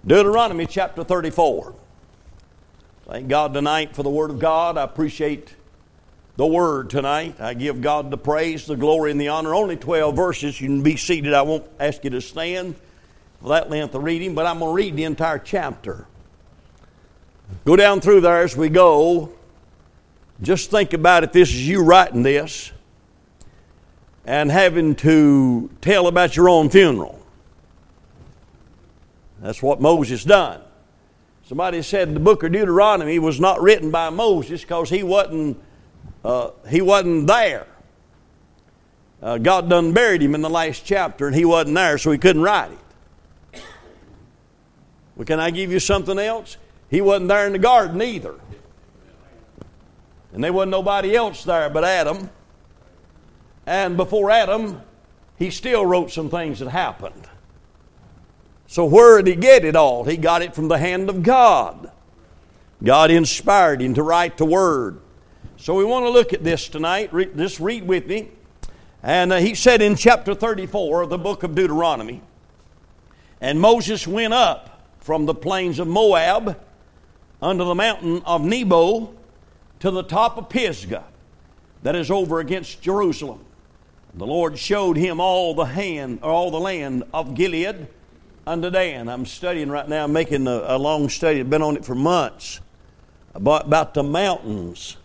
Deuteronomy chapter 34. Thank God tonight for the Word of God. I appreciate the Word tonight. I give God the praise, the glory, and the honor. Only 12 verses. You can be seated. I won't ask you to stand for that length of reading, but I'm going to read the entire chapter. Go down through there as we go. Just think about if this is you writing this and having to tell about your own funeral. That's what Moses done. Somebody said the book of Deuteronomy was not written by Moses because he wasn't there. God done buried him in the last chapter and he wasn't there, so he couldn't write it. Well, can I give you something else? He wasn't there in the garden either. And there wasn't nobody else there but Adam. And before Adam, he still wrote some things that happened. So where did he get it all? He got it from the hand of God. God inspired him to write the Word. So we want to look at this tonight. Just read with me. And he said in chapter 34 of the book of Deuteronomy, "And Moses went up from the plains of Moab unto the mountain of Nebo to the top of Pisgah, that is over against Jerusalem. The Lord showed him all the land of Gilead unto Dan." I'm studying right now, making a long study. I've been on it for months about the mountains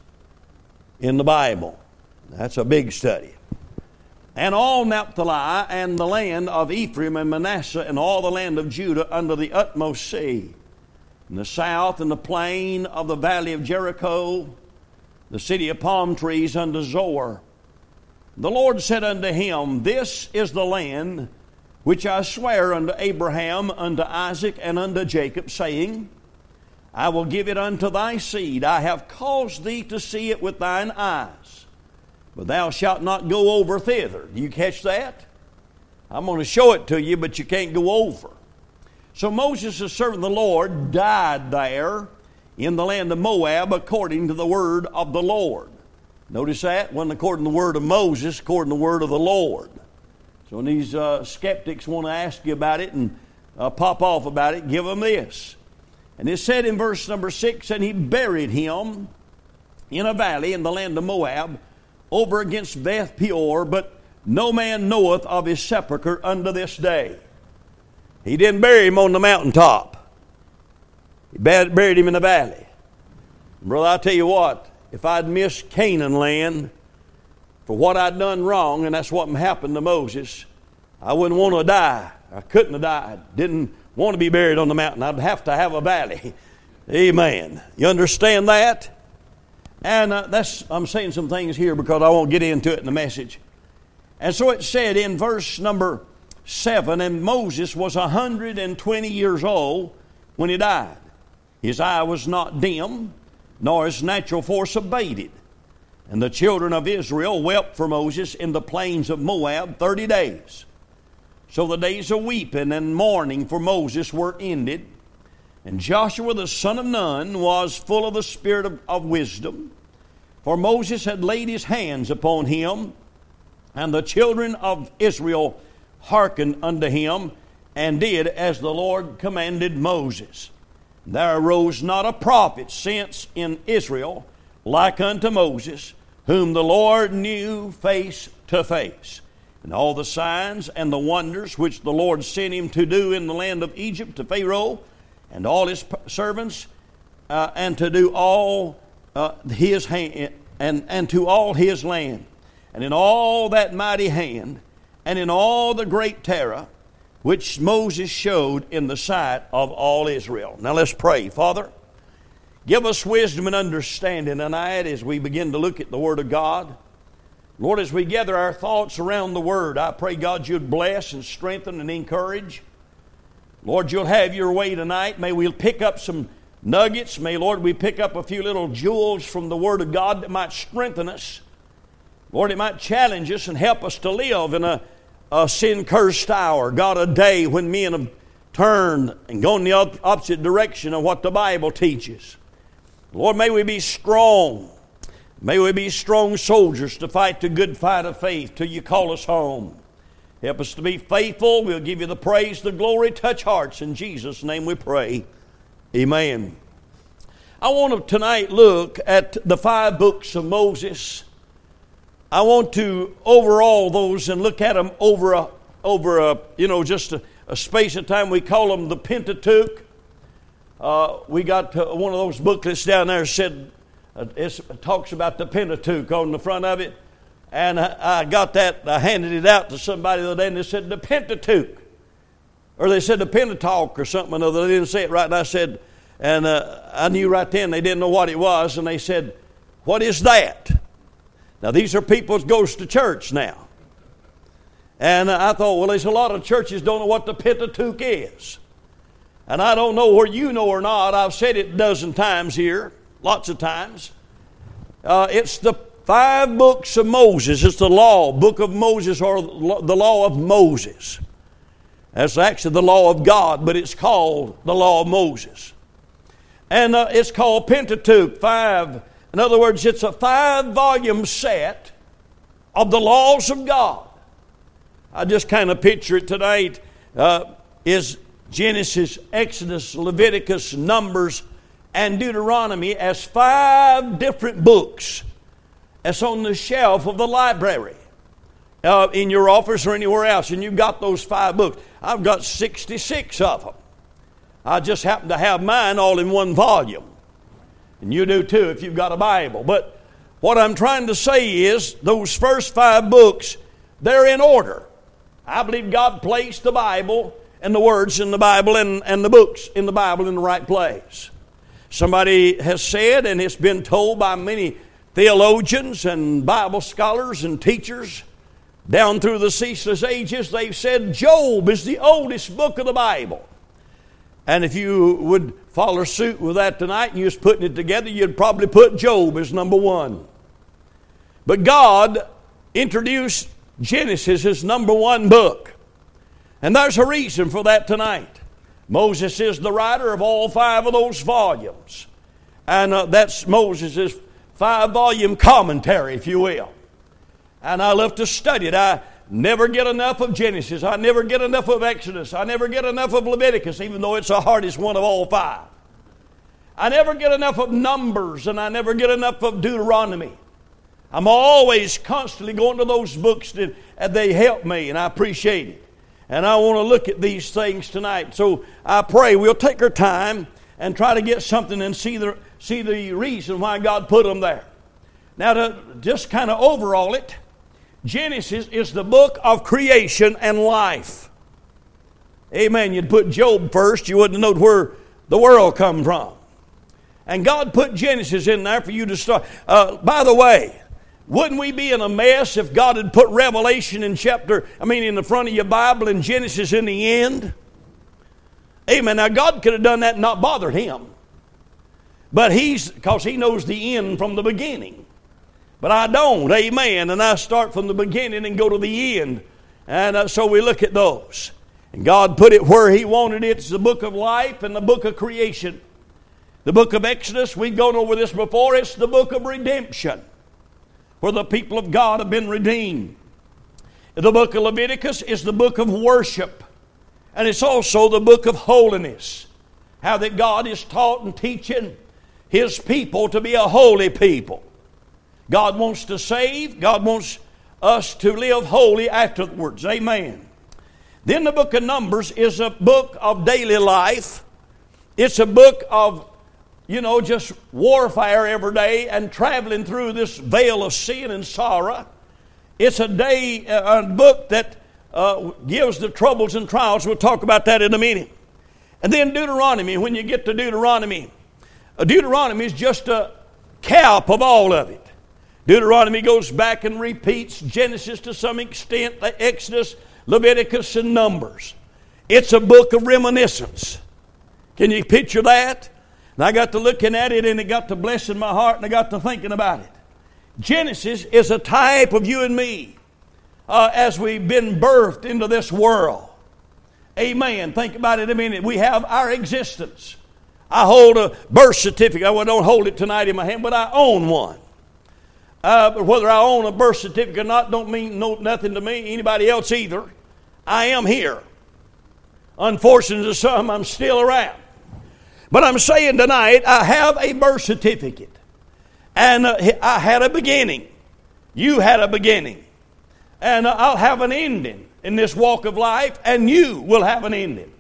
in the Bible. That's a big study. "And all Naphtali and the land of Ephraim and Manasseh and all the land of Judah under the utmost sea, in the south and the plain of the valley of Jericho, the city of palm trees unto Zoar. The Lord said unto him, This is the land which I swear unto Abraham, unto Isaac, and unto Jacob, saying, I will give it unto thy seed. I have caused thee to see it with thine eyes, but thou shalt not go over thither." Do you catch that? I'm going to show it to you, but you can't go over. So Moses, the servant of the Lord, died there in the land of Moab according to the word of the Lord. Notice that? Wasn't according to the word of Moses, according to the word of the Lord. So when these skeptics want to ask you about it and pop off about it, give them this. And it said in verse number 6, "And he buried him in a valley in the land of Moab over against Beth Peor, but no man knoweth of his sepulchre unto this day." He didn't bury him on the mountaintop. He buried him in the valley. Brother, I'll tell you what, if I'd missed Canaan land for what I'd done wrong, and that's what happened to Moses, I wouldn't want to die. I couldn't have died. Didn't want to be buried on the mountain. I'd have to have a valley. Amen. You understand that? And I'm saying some things here because I won't get into it in the message. And so it said in verse number 7, "And Moses was 120 years old when he died. His eye was not dim, nor his natural force abated. And the children of Israel wept for Moses in the plains of Moab 30 days. So the days of weeping and mourning for Moses were ended. And Joshua the son of Nun was full of the spirit of wisdom, for Moses had laid his hands upon him. And the children of Israel hearkened unto him, and did as the Lord commanded Moses. There arose not a prophet since in Israel like unto Moses, whom the Lord knew face to face. And all the signs and the wonders which the Lord sent him to do in the land of Egypt to Pharaoh and all his servants, and to do all his hand, and to all his land, and in all that mighty hand, and in all the great terror which Moses showed in the sight of all Israel." Now let's pray. Father, give us wisdom and understanding tonight as we begin to look at the Word of God. Lord, as we gather our thoughts around the Word, I pray, God, you'd bless and strengthen and encourage. Lord, you'll have your way tonight. May we pick up some nuggets. May, Lord, we pick up a few little jewels from the Word of God that might strengthen us. Lord, it might challenge us and help us to live in a sin-cursed hour. God, a day when men have turned and gone the opposite direction of what the Bible teaches. Lord, may we be strong. May we be strong soldiers to fight the good fight of faith till you call us home. Help us to be faithful. We'll give you the praise, the glory, touch hearts. In Jesus' name we pray. Amen. I want to tonight look at the 5 books of Moses. I want to overall those and look at them over just a space of time. We call them the Pentateuch. We got one of those booklets down there said it talks about the Pentateuch on the front of it. And I got that, I handed it out to somebody the other day, and they said the Pentateuch. Or they said the Pentateuch or something or another. They didn't say it right, and I said, and I knew right then they didn't know what it was, and they said, what is that? Now these are people that goes to church now. And I thought, well, there's a lot of churches don't know what the Pentateuch is. And I don't know where you know or not. I've said it a dozen times here, lots of times. It's the 5 books of Moses. It's the law, book of Moses, or the law of Moses. That's actually the law of God, but it's called the law of Moses. And it's called Pentateuch, 5. In other words, it's a 5-volume set of the laws of God. I just kind of picture it tonight is Genesis, Exodus, Leviticus, Numbers, and Deuteronomy as 5 different books. That's on the shelf of the library in your office or anywhere else. And you've got those 5 books. I've got 66 of them. I just happen to have mine all in one volume. And you do too if you've got a Bible. But what I'm trying to say is those first 5 books, they're in order. I believe God placed the Bible and the words in the Bible and the books in the Bible in the right place. Somebody has said, and it's been told by many theologians and Bible scholars and teachers down through the ceaseless ages, they've said Job is the oldest book of the Bible. And if you would follow suit with that tonight and you was putting it together, you'd probably put Job as number 1. But God introduced Genesis as number 1 book. And there's a reason for that tonight. Moses is the writer of all 5 of those volumes. And that's Moses' 5-volume commentary, if you will. And I love to study it. I never get enough of Genesis. I never get enough of Exodus. I never get enough of Leviticus, even though it's the hardest one of all 5. I never get enough of Numbers, and I never get enough of Deuteronomy. I'm always constantly going to those books, and they help me, and I appreciate it. And I want to look at these things tonight. So I pray we'll take our time and try to get something and see the reason why God put them there. Now, to just kind of overall it, Genesis is the book of creation and life. Amen. You'd put Job first, you wouldn't know where the world come from. And God put Genesis in there for you to start. By the way, wouldn't we be in a mess if God had put Revelation in the front of your Bible and Genesis in the end? Amen. Now, God could have done that and not bothered him. But because he knows the end from the beginning. But I don't. Amen. And I start from the beginning and go to the end. And so we look at those. And God put it where he wanted it. It's the book of life and the book of creation. The book of Exodus, we've gone over this before. It's the book of redemption, where the people of God have been redeemed. The book of Leviticus is the book of worship. And it's also the book of holiness. How that God is taught and teaching his people to be a holy people. God wants to save. God wants us to live holy afterwards. Amen. Then the book of Numbers is a book of daily life. It's a book of, just warfare every day and traveling through this veil of sin and sorrow. It's a book that gives the troubles and trials. We'll talk about that in a minute. And then Deuteronomy, when you get to Deuteronomy is just a cap of all of it. Deuteronomy goes back and repeats Genesis to some extent, Exodus, Leviticus, and Numbers. It's a book of reminiscence. Can you picture that? And I got to looking at it, and it got to blessing my heart, and I got to thinking about it. Genesis is a type of you and me as we've been birthed into this world. Amen. Think about it a minute. We have our existence. I hold a birth certificate. I don't hold it tonight in my hand, but I own one. But whether I own a birth certificate or not don't mean nothing to me, anybody else either. I am here. Unfortunately to some, I'm still around. But I'm saying tonight, I have a birth certificate. And I had a beginning. You had a beginning. And I'll have an ending in this walk of life, and you will have an ending.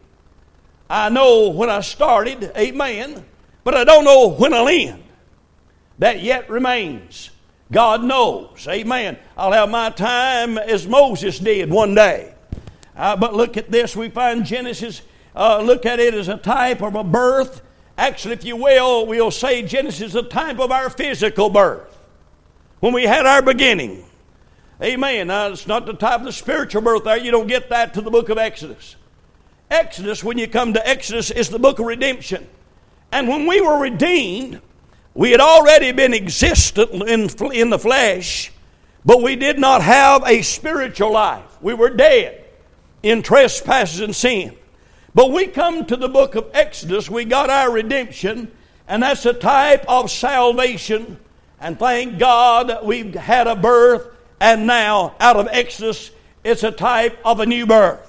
I know when I started, amen, but I don't know when I'll end. That yet remains. God knows, amen. I'll have my time as Moses did one day. But look at this, we find Genesis, look at it as a type of a birth. Actually, if you will, we'll say Genesis is a type of our physical birth. When we had our beginning. Amen. Now, it's not the type of the spiritual birth there. You don't get that to the book of Exodus. Exodus, when you come to Exodus, is the book of redemption. And when we were redeemed, we had already been existent in the flesh, but we did not have a spiritual life. We were dead in trespasses and sin. But we come to the book of Exodus, we got our redemption, and that's a type of salvation. And thank God we've had a birth, and now out of Exodus, it's a type of a new birth.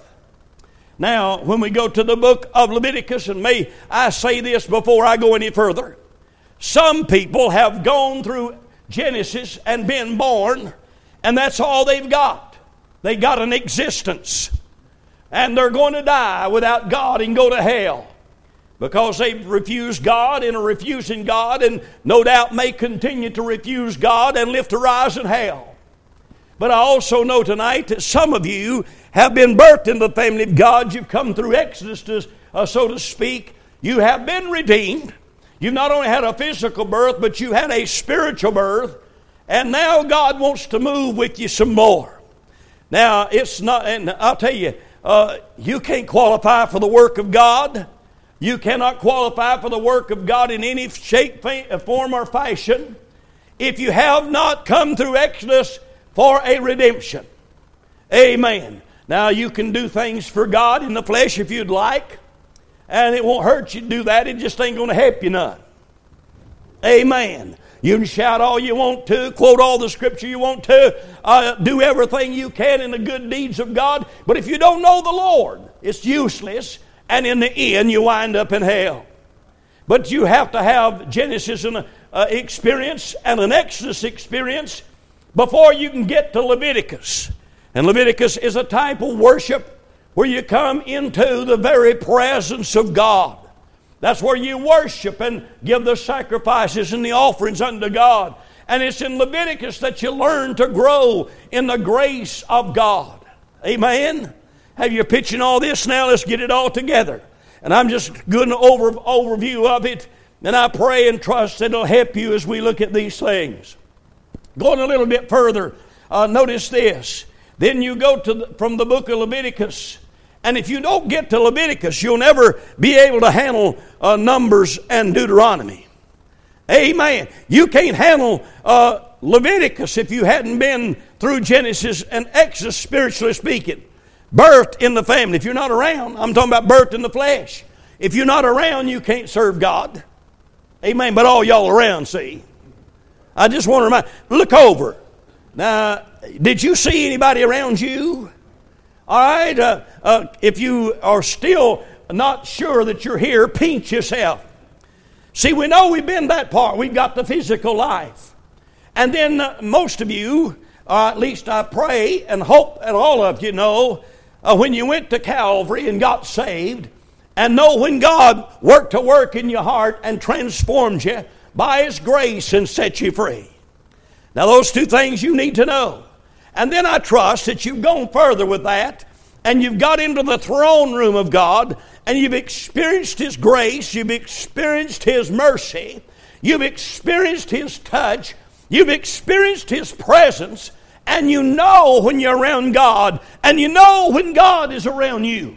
Now, when we go to the book of Leviticus, and may I say this before I go any further, some people have gone through Genesis and been born, and that's all they've got. They got an existence. And they're going to die without God and go to hell because they've refused God and are refusing God, and no doubt may continue to refuse God and live to rise in hell. But I also know tonight that some of you have been birthed in the family of God. You've come through Exodus, so to speak. You have been redeemed. You've not only had a physical birth, but you had a spiritual birth. And now God wants to move with you some more. Now, it's not, and I'll tell you, you can't qualify for the work of God. You cannot qualify for the work of God in any shape, form, or fashion if you have not come through Exodus for a redemption. Amen. Now, you can do things for God in the flesh if you'd like, and it won't hurt you to do that. It just ain't going to help you none. Amen. You can shout all you want to, quote all the scripture you want to, do everything you can in the good deeds of God. But if you don't know the Lord, it's useless. And in the end, you wind up in hell. But you have to have Genesis experience and an Exodus experience before you can get to Leviticus. And Leviticus is a type of worship where you come into the very presence of God. That's where you worship and give the sacrifices and the offerings unto God. And it's in Leviticus that you learn to grow in the grace of God. Amen? Have you pitching all this now? Let's get it all together. And I'm just doing an overview of it. And I pray and trust that it'll help you as we look at these things. Going a little bit further, notice this. Then you go from the book of Leviticus. And if you don't get to Leviticus, you'll never be able to handle Numbers and Deuteronomy. Amen. You can't handle Leviticus if you hadn't been through Genesis and Exodus, spiritually speaking. Birthed in the family. If you're not around, I'm talking about birthed in the flesh. If you're not around, you can't serve God. Amen. But all y'all around, see. I just want to remind, look over. Now, did you see anybody around you? All right, if you are still not sure that you're here, pinch yourself. See, we know we've been that part. We've got the physical life. And then most of you, or at least I pray and hope that all of you know, when you went to Calvary and got saved, and know when God worked to work in your heart and transformed you by His grace and set you free. Now, those two things you need to know. And then I trust that you've gone further with that, and you've got into the throne room of God, and you've experienced His grace, you've experienced His mercy, you've experienced His touch, you've experienced His presence, and you know when you're around God, and you know when God is around you.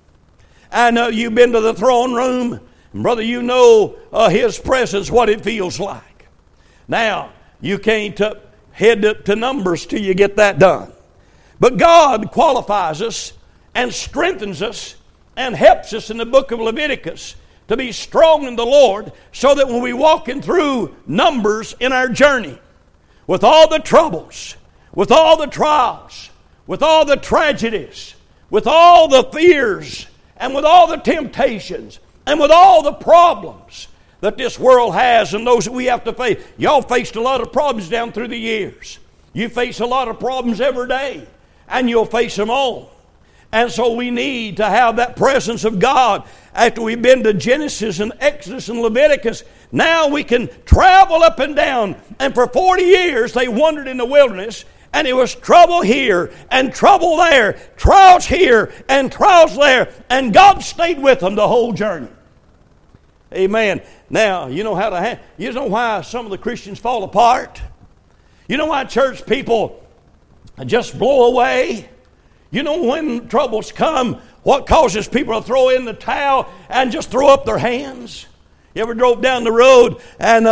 I know you've been to the throne room, and brother, you know His presence, what it feels like. Now, you can't head to Numbers till you get that done. But God qualifies us and strengthens us and helps us in the book of Leviticus to be strong in the Lord, so that when we walking through Numbers in our journey, with all the troubles, with all the trials, with all the tragedies, with all the fears and with all the temptations and with all the problems that this world has and those that we have to face. Y'all faced a lot of problems down through the years. You face a lot of problems every day, and you'll face them all. And so we need to have that presence of God. After we've been to Genesis and Exodus and Leviticus, now we can travel up and down. And for 40 years they wandered in the wilderness, and it was trouble here and trouble there, trials here and trials there, and God stayed with them the whole journey. Amen. Now, you know you know why some of the Christians fall apart? You know why church people just blow away? You know when troubles come, what causes people to throw in the towel and just throw up their hands? You ever drove down the road and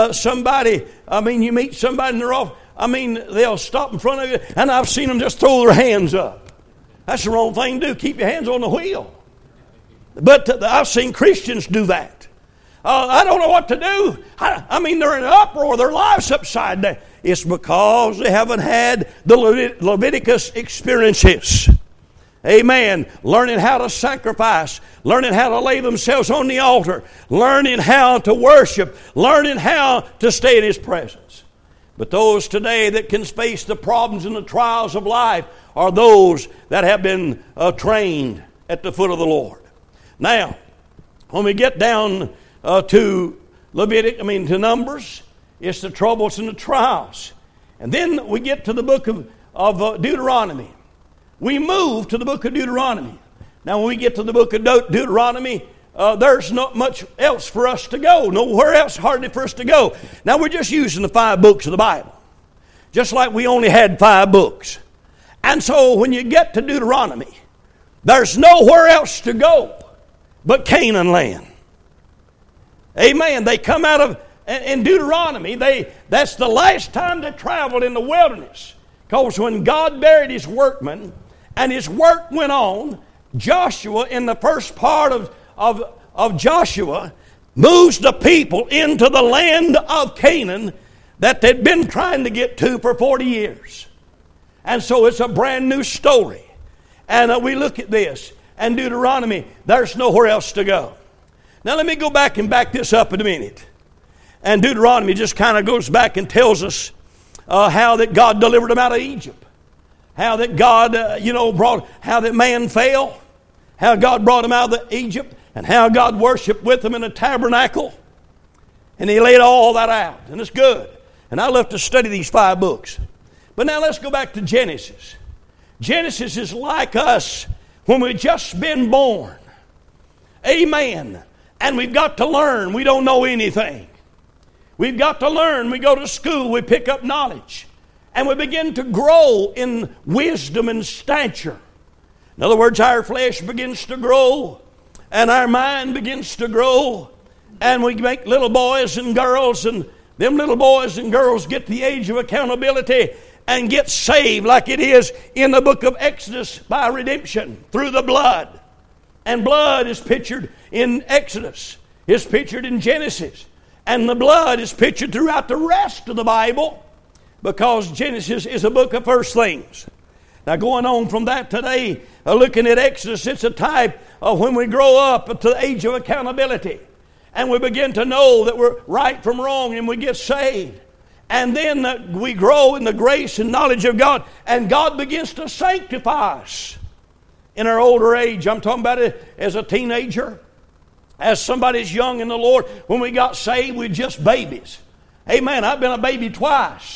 you meet somebody and they're off, they'll stop in front of you, and I've seen them just throw their hands up. That's the wrong thing to do. Keep your hands on the wheel. But I've seen Christians do that. I don't know what to do. They're in an uproar. Their life's upside down. It's because they haven't had the Leviticus experiences. Amen. Learning how to sacrifice. Learning how to lay themselves on the altar. Learning how to worship. Learning how to stay in His presence. But those today that can face the problems and the trials of life are those that have been trained at the foot of the Lord. Now, when we get down to to Numbers, it's the troubles and the trials. And then we get to the book of Deuteronomy. We move to the book of Deuteronomy. Now when we get to the book of Deuteronomy, there's not much else for us to go. Nowhere else hardly for us to go. Now we're just using the 5 books of the Bible. Just like we only had 5 books. And so when you get to Deuteronomy, there's nowhere else to go but Canaan land. Amen. They come out of, in Deuteronomy, that's the last time they traveled in the wilderness. Because when God buried His workmen and His work went on, Joshua, in the first part of Joshua, moves the people into the land of Canaan that they'd been trying to get to for 40 years. And so it's a brand new story. And we look at this, and Deuteronomy, there's nowhere else to go. Now let me go back and back this up in a minute. And Deuteronomy just kind of goes back and tells us how that God delivered them out of Egypt. How that God, how that man fell. How God brought them out of Egypt. And how God worshiped with them in a tabernacle. And He laid all that out. And it's good. And I love to study these 5 books. But now let's go back to Genesis. Genesis is like us when we've just been born. Amen. And we've got to learn. We don't know anything. We've got to learn. We go to school. We pick up knowledge. And we begin to grow in wisdom and stature. In other words, our flesh begins to grow. And our mind begins to grow. And we make little boys and girls. And them little boys and girls get the age of accountability and get saved like it is in the book of Exodus by redemption through the blood. And blood is pictured in Exodus. It's pictured in Genesis. And the blood is pictured throughout the rest of the Bible because Genesis is a book of first things. Now going on from that today, looking at Exodus, it's a type of when we grow up to the age of accountability. And we begin to know that we're right from wrong and we get saved. And then we grow in the grace and knowledge of God. And God begins to sanctify us in our older age. I'm talking about it as a teenager. As somebody's young in the Lord, when we got saved, we're just babies. Amen. I've been a baby twice.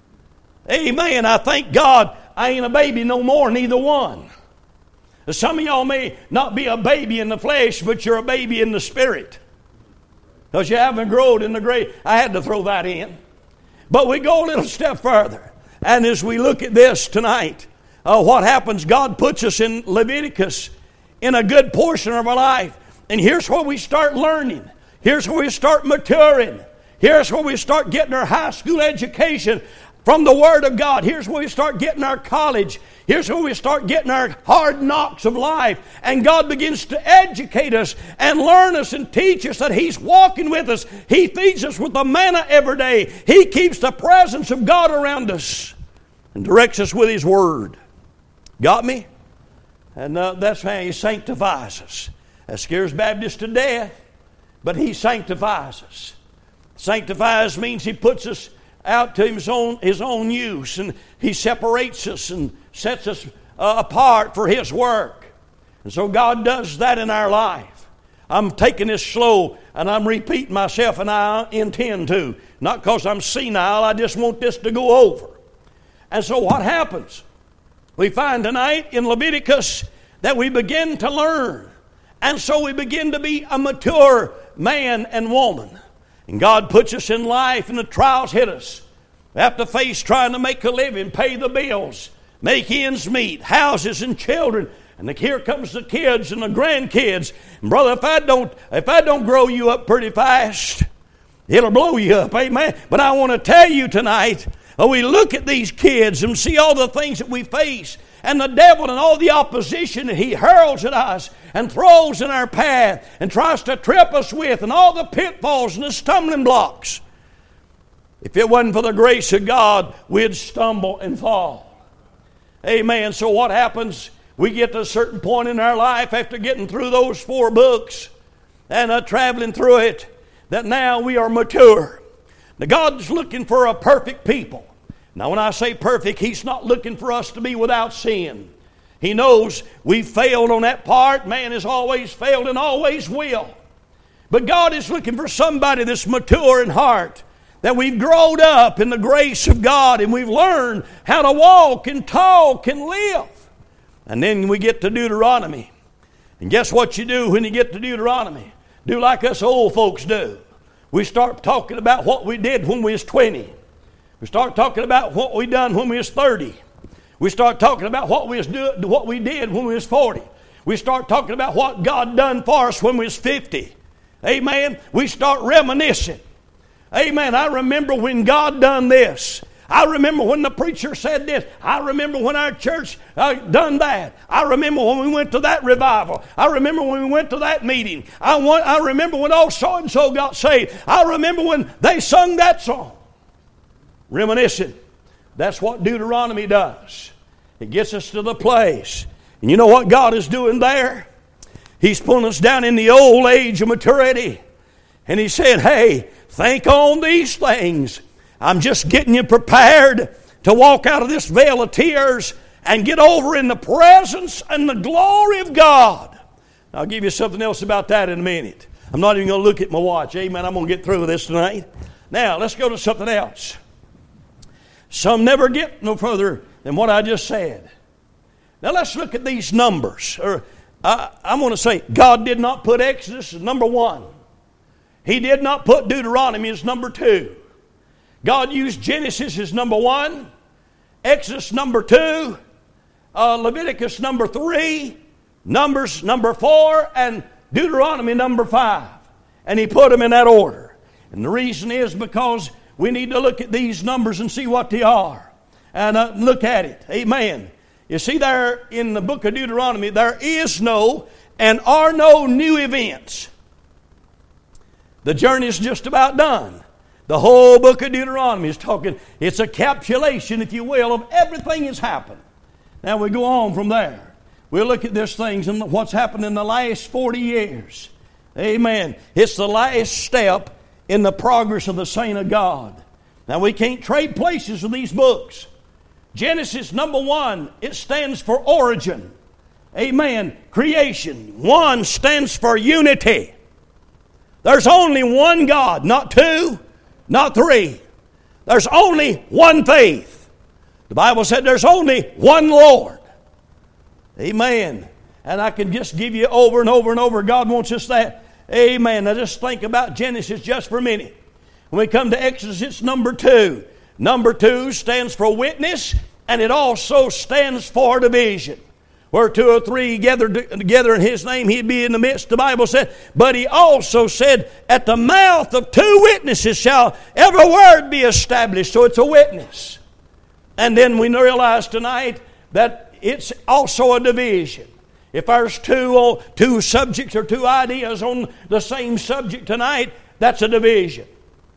Amen. I thank God I ain't a baby no more, neither one. Some of y'all may not be a baby in the flesh, but you're a baby in the spirit. Because you haven't grown in the grace. I had to throw that in. But we go a little step further. And as we look at this tonight, what happens, God puts us in Leviticus in a good portion of our life. And here's where we start learning. Here's where we start maturing. Here's where we start getting our high school education from the Word of God. Here's where we start getting our college. Here's where we start getting our hard knocks of life. And God begins to educate us and learn us and teach us that He's walking with us. He feeds us with the manna every day. He keeps the presence of God around us and directs us with His Word. Got me? And that's how He sanctifies us. That scares Baptists to death, but He sanctifies us. Sanctifies means He puts us out to His own use, and He separates us and sets us apart for His work. And so God does that in our life. I'm taking this slow, and I'm repeating myself, and I intend to. Not because I'm senile, I just want this to go over. And so what happens? We find tonight in Leviticus that we begin to learn. And so we begin to be a mature man and woman. And God puts us in life and the trials hit us. We have to face trying to make a living, pay the bills, make ends meet, houses and children. And here comes the kids and the grandkids. And brother, if I don't grow you up pretty fast, it'll blow you up, amen. But I want to tell you tonight, we look at these kids and see all the things that we face, and the devil and all the opposition that he hurls at us and throws in our path and tries to trip us with, and all the pitfalls and the stumbling blocks. If it wasn't for the grace of God, we'd stumble and fall. Amen. So what happens? We get to a certain point in our life after getting through those 4 books and traveling through it, that now we are mature. Now God's looking for a perfect people. Now when I say perfect, He's not looking for us to be without sin. He knows we've failed on that part. Man has always failed and always will. But God is looking for somebody that's mature in heart, that we've grown up in the grace of God and we've learned how to walk and talk and live. And then we get to Deuteronomy. And guess what you do when you get to Deuteronomy? Do like us old folks do. We start talking about what we did when we was 20. We start talking about what we done when we was 30. We start talking about what we did when we was 40. We start talking about what God done for us when we was 50. Amen. We start reminiscing. Amen. I remember when God done this. I remember when the preacher said this. I remember when our church done that. I remember when we went to that revival. I remember when we went to that meeting. I remember when old so-and-so got saved. I remember when they sung that song. Reminiscing. That's what Deuteronomy does. It gets us to the place. And you know what God is doing there? He's pulling us down in the old age of maturity. And He said, hey, think on these things. I'm just getting you prepared to walk out of this vale of tears and get over in the presence and the glory of God. I'll give you something else about that in a minute. I'm not even going to look at my watch. Amen. I'm going to get through with this tonight. Now, let's go to something else. Some never get no further than what I just said. Now, let's look at these numbers. I'm going to say God did not put Exodus as number 1. He did not put Deuteronomy as number 2. God used Genesis as number 1, Exodus number 2, Leviticus number 3, Numbers number 4, and Deuteronomy number 5. And He put them in that order. And the reason is because we need to look at these numbers and see what they are. And look at it. Amen. You see there in the book of Deuteronomy, there is no and are no new events. The journey is just about done. The whole book of Deuteronomy is talking, it's a capsulation, if you will, of everything that's happened. Now we go on from there. We'll look at these things and what's happened in the last 40 years. Amen. It's the last step in the progress of the saint of God. Now we can't trade places with these books. Genesis number 1, it stands for origin. Amen. Creation. 1 stands for unity. There's only one God, not 2, not 3. There's only one faith. The Bible said there's only one Lord. Amen. And I can just give you over and over and over. God wants us that. Amen. Now just think about Genesis just for a minute. When we come to Exodus, it's number 2. Number 2 stands for witness, and it also stands for division. Where 2 or 3 gathered together in His name, He'd be in the midst, the Bible said. But He also said, at the mouth of 2 witnesses shall every word be established. So it's a witness. And then we realize tonight that it's also a division. If there's two subjects or 2 ideas on the same subject tonight, that's a division.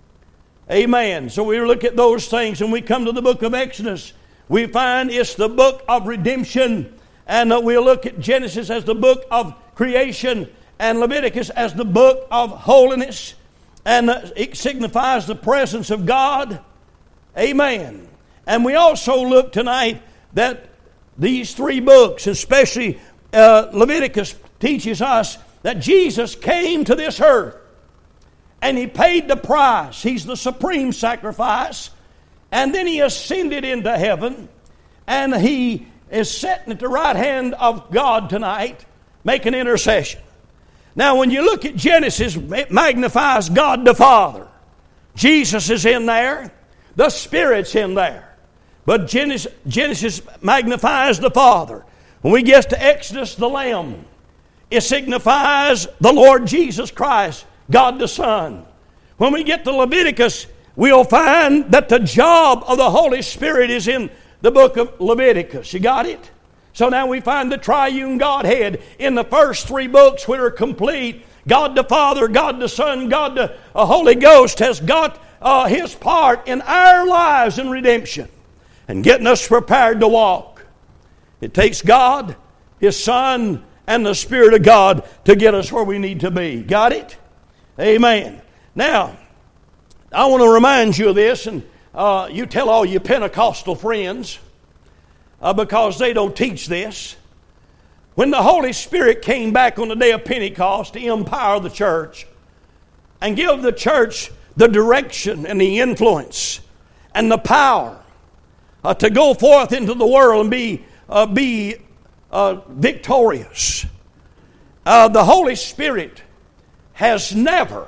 Amen. So we look at those things and we come to the book of Exodus. We find it's the book of redemption And we'll look at Genesis as the book of creation and Leviticus as the book of holiness. And it signifies the presence of God. Amen. And we also look tonight that these three books, especially Leviticus, teaches us that Jesus came to this earth and He paid the price. He's the supreme sacrifice. And then He ascended into heaven, and He is sitting at the right hand of God tonight, making intercession. Now, when you look at Genesis, it magnifies God the Father. Jesus is in there. The Spirit's in there. But Genesis magnifies the Father. When we get to Exodus, the Lamb, it signifies the Lord Jesus Christ, God the Son. When we get to Leviticus, we'll find that the job of the Holy Spirit is in the book of Leviticus. You got it? So now we find the triune Godhead in the first three books which are complete. God the Father, God the Son, God the Holy Ghost has got His part in our lives in redemption and getting us prepared to walk. It takes God, His Son, and the Spirit of God to get us where we need to be. Got it? Amen. Now, I want to remind you of this, and you tell all your Pentecostal friends, because they don't teach this. When the Holy Spirit came back on the day of Pentecost to empower the church and give the church the direction and the influence and the power to go forth into the world and be victorious, the Holy Spirit has never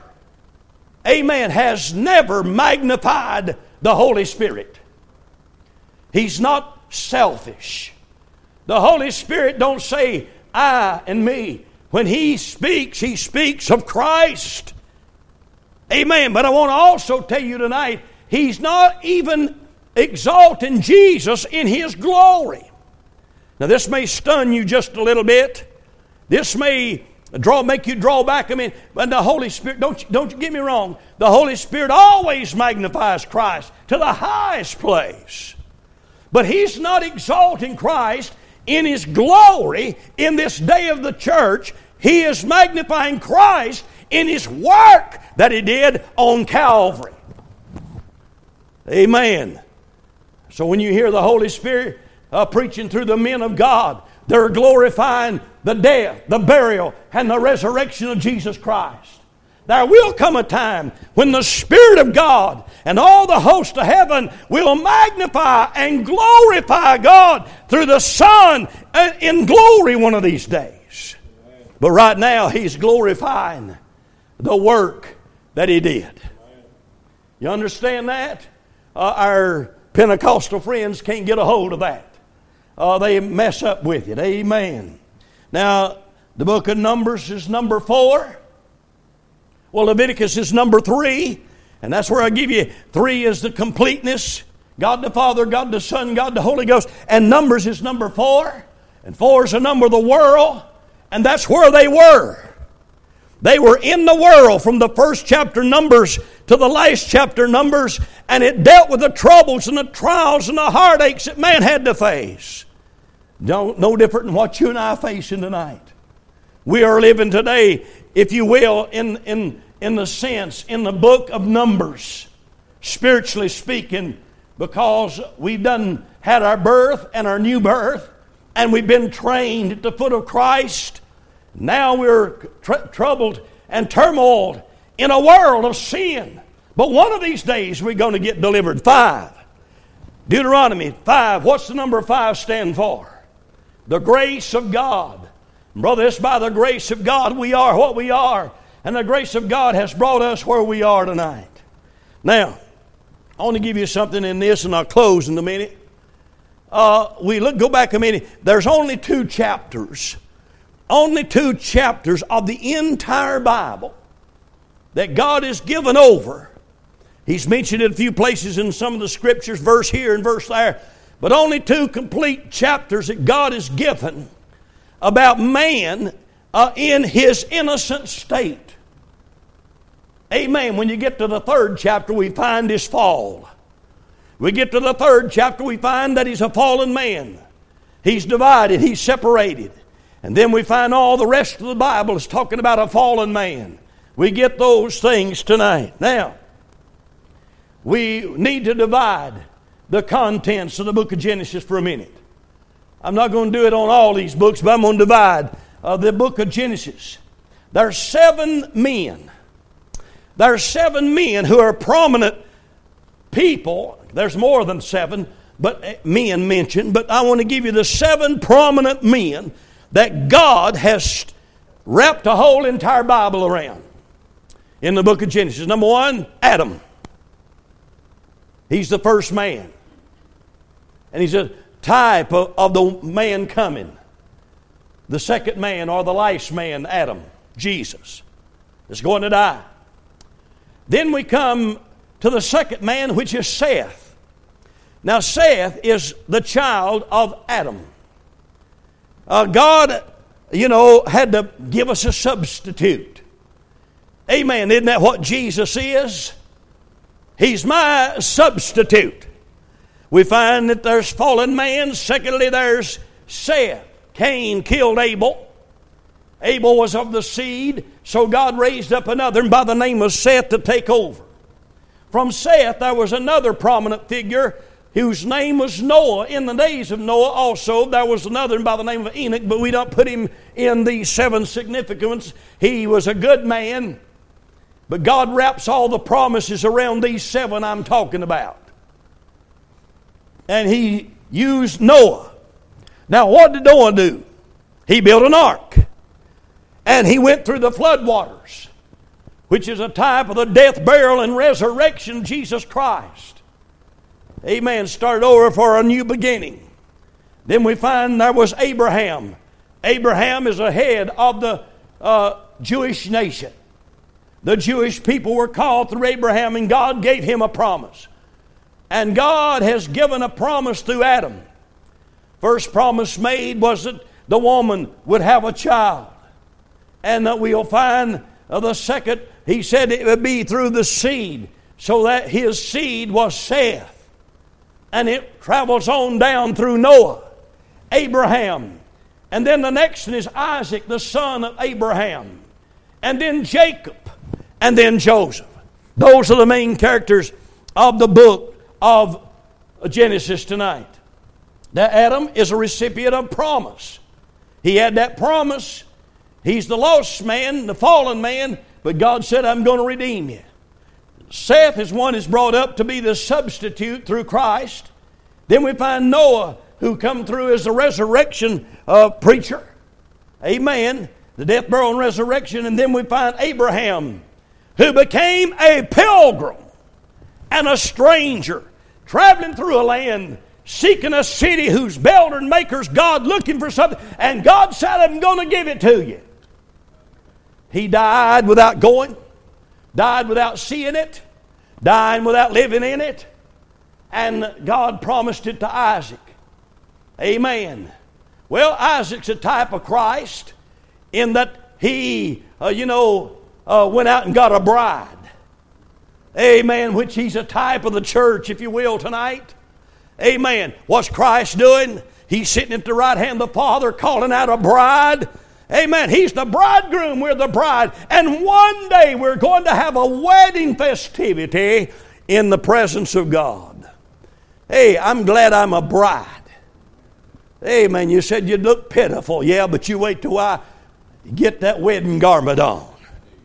magnified the Holy Spirit. He's not selfish. The Holy Spirit don't say I and me. When He speaks of Christ. Amen. But I want to also tell you tonight, He's not even exalting Jesus in His glory. Now this may stun you just a little bit. This may make you draw back. But the Holy Spirit, don't get me wrong. The Holy Spirit always magnifies Christ to the highest place. But He's not exalting Christ in His glory in this day of the church. He is magnifying Christ in His work that He did on Calvary. Amen. So when you hear the Holy Spirit preaching through the men of God, they're glorifying the death, the burial, and the resurrection of Jesus Christ. There will come a time when the Spirit of God and all the hosts of heaven will magnify and glorify God through the Son in glory one of these days. But right now, He's glorifying the work that He did. You understand that? Our Pentecostal friends can't get a hold of that. They mess up with it. Amen. Now, the book of Numbers is number 4. Well, Leviticus is number 3. And that's where I give you 3 is the completeness. God the Father, God the Son, God the Holy Ghost. And Numbers is number 4. And 4 is the number of the world. And that's where they were. They were in the world from the first chapter Numbers to the last chapter Numbers, and it dealt with the troubles and the trials and the heartaches that man had to face. No different than what you and I are facing tonight. We are living today, if you will, in the sense, in the book of Numbers, spiritually speaking, because we've had our birth and our new birth, and we've been trained at the foot of Christ. Now we're troubled and turmoiled in a world of sin. But one of these days we're going to get delivered. 5. Deuteronomy 5. What's the number 5 stand for? The grace of God. Brother, it's by the grace of God we are what we are. And the grace of God has brought us where we are tonight. Now, I want to give you something in this, and I'll close in a minute. Go back a minute. There's only 2 chapters. Only 2 chapters of the entire Bible that God has given over. He's mentioned it a few places in some of the scriptures, verse here and verse there. But only 2 complete chapters that God has given about man in his innocent state. Amen. When you get to the 3rd chapter, we find his fall. We get to the 3rd chapter, we find that he's a fallen man. He's divided. He's separated. And then we find all the rest of the Bible is talking about a fallen man. We get those things tonight. Now, we need to divide the contents of the book of Genesis for a minute. I'm not going to do it on all these books, but I'm going to divide the book of Genesis. There are 7 men. There are 7 men who are prominent people. There's more than 7 but men mentioned, but I want to give you the 7 prominent men that God has wrapped a whole entire Bible around in the book of Genesis. Number 1, Adam. He's the first man. And he's a type of the man coming. The second man, or the last man, Adam, Jesus, is going to die. Then we come to the second man, which is Seth. Now, Seth is the child of Adam. God, had to give us a substitute. Amen. Isn't that what Jesus is? He's my substitute. We find that there's fallen man. Secondly, there's Seth. Cain killed Abel. Abel was of the seed, so God raised up another by the name of Seth to take over. From Seth, there was another prominent figure whose name was Noah. In the days of Noah also, there was another by the name of Enoch, but we don't put him in these 7 significance. He was a good man, but God wraps all the promises around these 7 I'm talking about. And He used Noah. Now, what did Noah do? He built an ark. And he went through the flood waters, which is a type of the death, burial, and resurrection of Jesus Christ. Amen. Started over for a new beginning. Then we find there was Abraham. Abraham is the head of the Jewish nation. The Jewish people were called through Abraham, and God gave him a promise. And God has given a promise through Adam. First promise made was that the woman would have a child. And that we'll find the second, he said it would be through the seed, so that his seed was Seth. And it travels on down through Noah, Abraham. And then the next one is Isaac, the son of Abraham. And then Jacob. And then Joseph. Those are the main characters of the book of Genesis tonight. Now, Adam is a recipient of promise. He had that promise. He's the lost man, the fallen man, but God said, I'm going to redeem you. Seth is one who's brought up to be the substitute through Christ. Then we find Noah, who come through as the resurrection preacher. Amen. The death, burial, and resurrection. And then we find Abraham, who became a pilgrim and a stranger, traveling through a land, seeking a city whose builder and maker's God, looking for something. And God said, I'm going to give it to you. He died without going, died without seeing it, dying without living in it. And God promised it to Isaac. Amen. Well, Isaac's a type of Christ in that he, went out and got a bride. Amen. Which he's a type of the church, if you will, tonight. Amen. What's Christ doing? He's sitting at the right hand of the Father calling out a bride. Amen. He's the bridegroom. We're the bride. And one day we're going to have a wedding festivity in the presence of God. Hey, I'm glad I'm a bride. Amen. You said you'd look pitiful. Yeah, but you wait till I get that wedding garment on.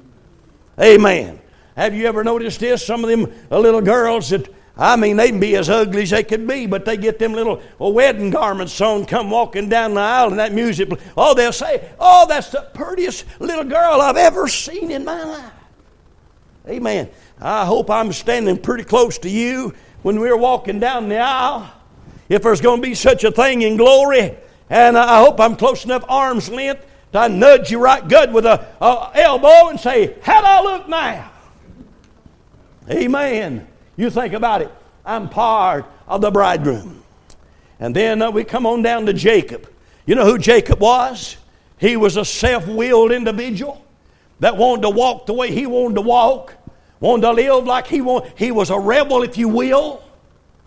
Amen. Have you ever noticed this? Some of them little girls that, they can be as ugly as they could be, but they get them little wedding garments on, come walking down the aisle, and that music, they'll say, that's the prettiest little girl I've ever seen in my life. Amen. I hope I'm standing pretty close to you when we're walking down the aisle, if there's going to be such a thing in glory, and I hope I'm close enough arm's length to nudge you right good with a elbow and say, how do I look now? Amen. You think about it. I'm part of the bridegroom. And then we come on down to Jacob. You know who Jacob was? He was a self-willed individual that wanted to walk the way he wanted to walk, wanted to live like he wanted. He was a rebel, if you will.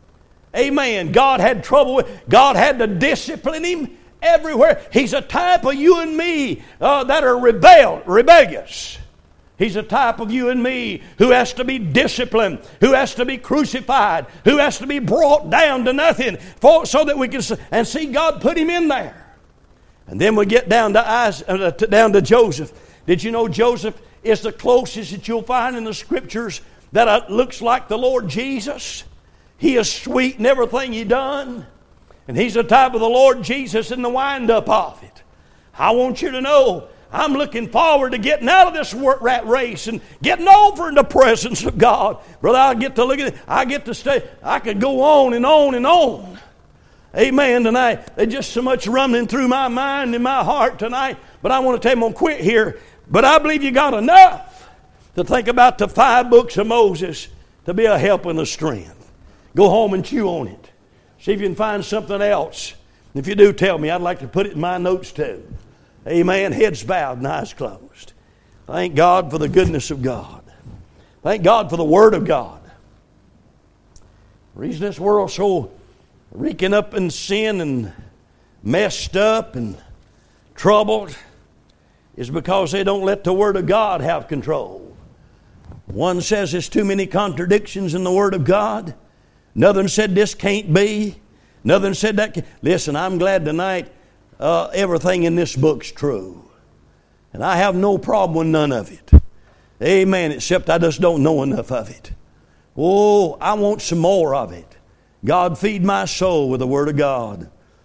Amen. God had trouble with, God had to discipline him everywhere. He's a type of you and me that are rebellious. He's a type of you and me who has to be disciplined, who has to be crucified, who has to be brought down to nothing so that we can see God put him in there. And then we get down to Joseph. Did you know Joseph is the closest that you'll find in the Scriptures that looks like the Lord Jesus? He is sweet in everything he done. And he's a type of the Lord Jesus in the wind-up of it. I want you to know, I'm looking forward to getting out of this rat race and getting over in the presence of God. Brother, I get to look at it. I get to stay. I could go on and on and on. Amen. Tonight, there's just so much running through my mind and my heart tonight. But I want to tell you, I'm going to quit here. But I believe you got enough to think about the 5 books of Moses to be a help and a strength. Go home and chew on it. See if you can find something else. If you do, tell me. I'd like to put it in my notes too. Amen. Heads bowed and eyes closed. Thank God for the goodness of God. Thank God for the Word of God. The reason this world's so reeking up in sin and messed up and troubled is because they don't let the Word of God have control. One says there's too many contradictions in the Word of God. Another said this can't be. Another said that can't. Listen, I'm glad tonight everything in this book's true. And I have no problem with none of it. Amen, except I just don't know enough of it. Oh, I want some more of it. God, feed my soul with the Word of God.